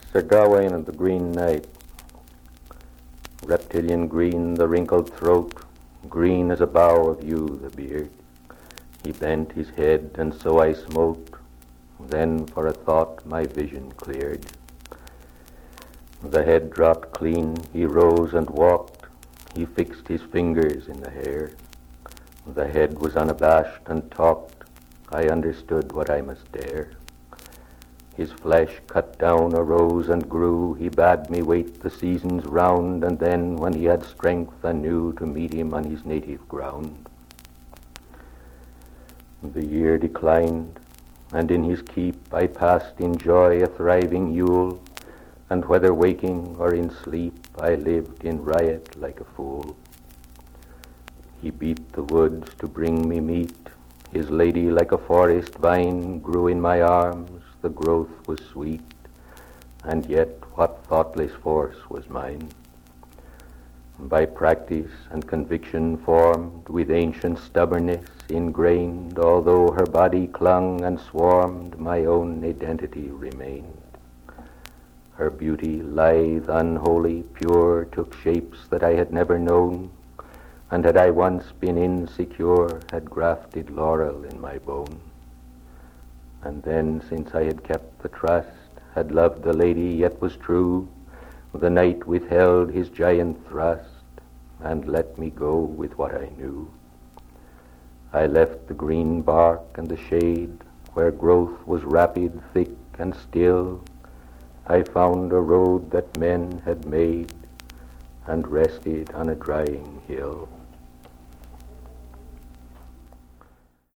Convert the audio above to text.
Sir Gawain and the Green Knight. Reptilian green the wrinkled throat, green as a bough of yew the beard. He bent his head, and so I smote. Then for a thought my vision cleared. The head dropped clean, he rose and walked. He fixed his fingers in the hair. The head was unabashed and talked. I understood what I must dare. His flesh cut down arose and grew. He bade me wait the seasons round, and then, when he had strength anew, to meet him on his native ground. The year declined, and in his keep I passed in joy a thriving Yule, and whether waking or in sleep, I lived in riot like a fool. He beat the woods to bring me meat. His lady, like a forest vine, grew in my arms. The growth was sweet, and yet what thoughtless force was mine. By practice and conviction formed, with ancient stubbornness ingrained, although her body clung and swarmed, my own identity remained. Her beauty, lithe, unholy, pure, took shapes that I had never known, and had I once been insecure, had grafted laurel in my bone. And then, since I had kept the trust, had loved the lady yet was true, the knight withheld his giant thrust, and let me go with what I knew. I left the green bark and the shade, where growth was rapid, thick, and still. I found a road that men had made, and rested on a drying hill.